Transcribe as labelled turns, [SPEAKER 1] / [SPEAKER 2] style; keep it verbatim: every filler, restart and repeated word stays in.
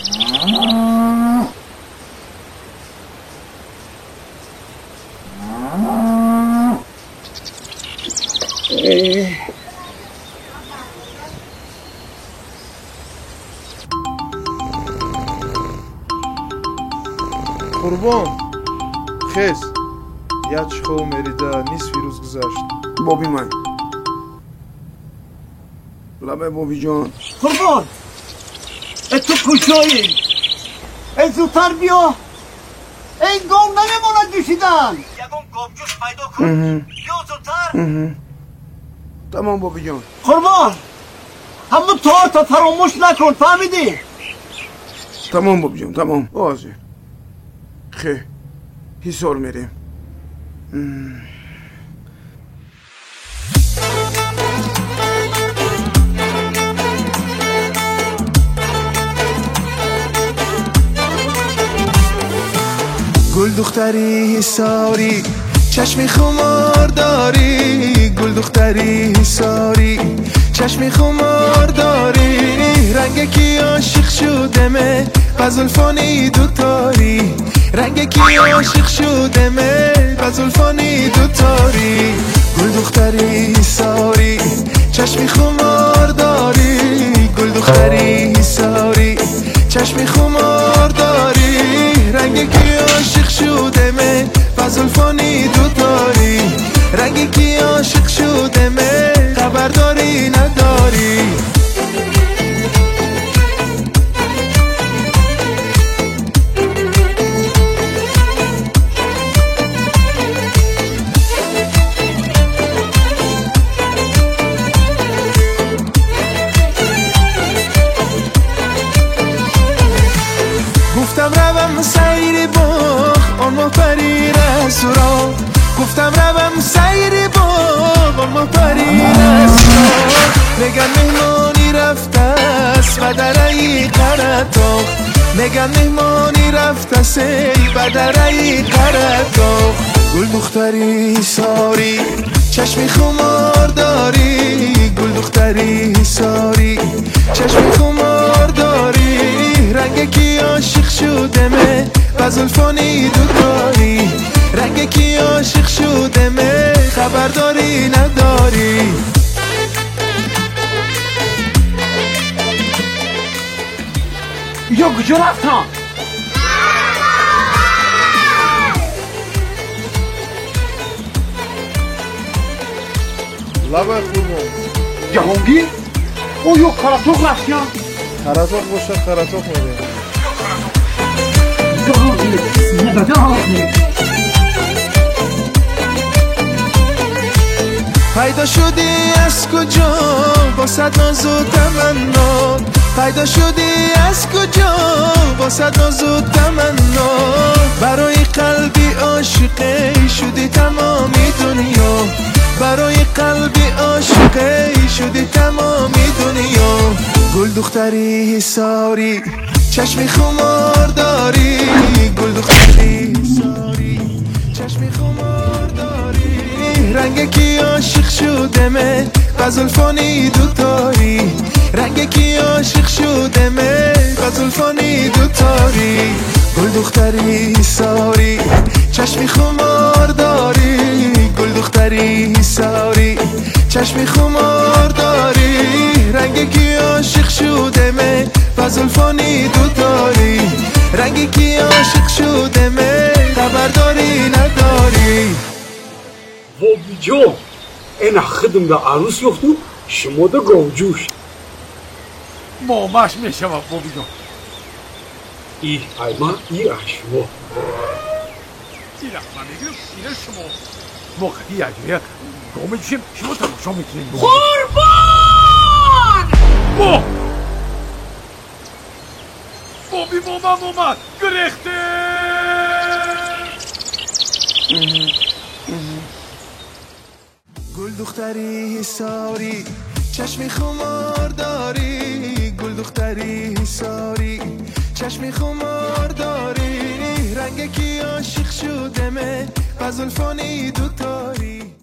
[SPEAKER 1] قربان خیز یک خو مریده نصفی روز گذشت.
[SPEAKER 2] بابی من لبه بابی جان
[SPEAKER 3] قربان ای تو کجایی؟ ای زودتر بیا، این گام نمیماند دوشیدن. یکم گامجوش پیدا کن، بیا زودتر.
[SPEAKER 2] تمام بابی جان.
[SPEAKER 3] قربان همون تا تا فراموش نکن، فهمیدی؟
[SPEAKER 2] تمام بابی جان تمام. واضح خیلی حسار میریم.
[SPEAKER 4] گل دختری حساری چشمی خمار داری، گل دختری حساری چشمی خمار داری، رنگ کی عاشق شدمه غزلفانی دوتاری، رنگ کی عاشق شدمه غزلفانی دوتاری، گل دختری حساری چشمی خمار داری، گل دختری حساری چشمی خمار داری، رنگ کی عاشق شدمه غزلفانی دوتاری، رنگ کی عاشق شدمه خبرداری نداری. گفتم روم سیر باغ آن ماه پری رسورا، گفتم روم سیر باغ آن ماه پری رسورا، میگن مهمانی رفته است بدرهی قرطاق، میگن مهمانی رفته است بدرهی قرطاق، گل دختری حساری چشمی خمار داری، گل دختری حساری چشمی خمار داری، رنگ کی عاشق شدمه غزلفانی دوتاری، رنگ کی عاشق شدمه خبرداری نداری.
[SPEAKER 3] یا کجا رفتم؟
[SPEAKER 1] لبه قربان
[SPEAKER 3] جهانگیر؟ او یا قرطاق رفتیم؟
[SPEAKER 1] قرطاق باشه قرطاق میریم.
[SPEAKER 4] پیدا شدی از کجا با صد ناز و تمنا، پیدا شدی از کجا با صد ناز و تمنا، برای قلبی عاشقه شدی تمامی دنیا، برای قلبی عاشقه شدی تمامی دنیا، گل دختری حساری چشمی خمار داری، گل دختری حساری چشمی خمار داری، رنگ کی عاشق شدمه غزلفانی دوتاری، رنگ کی عاشق شدمه غزلفانی دوتاری، گل دختری حساری چشمی خمار داری، گل دختری حساری چشمی خمار داری، رنگ کی عاشق شدمه غزلفانی دوتاری، رنگ کی عاشق شدمه خبرداری نداری.
[SPEAKER 3] بابی جان این خدم به عروس یفتو شما دا گامجوش
[SPEAKER 5] مامش میشم بابی جان.
[SPEAKER 3] ای ایمان ای اشما
[SPEAKER 5] این رقمه میگیرم اینه شما موقعی اگه گامه جوشیم شما تماشا میکنیم.
[SPEAKER 6] قربان
[SPEAKER 5] با بابی ماما ماما گرخته.
[SPEAKER 4] گل دختری حساری چشمی خمار داری، گل دختری حساری چشمی خمار داری، رنگ کی عاشق شدمه غزلفانی دوتاری.